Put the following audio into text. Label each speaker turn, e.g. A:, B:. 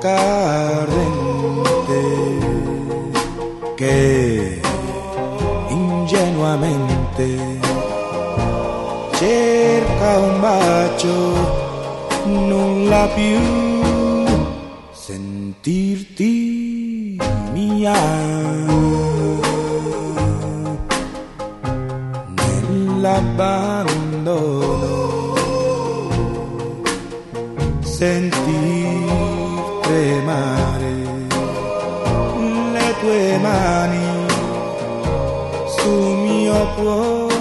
A: carente che ingenuamente cerca un bacio, nulla più, sentirti mia nell'abbandono, sentir tremare le tue mani sul mio cuore.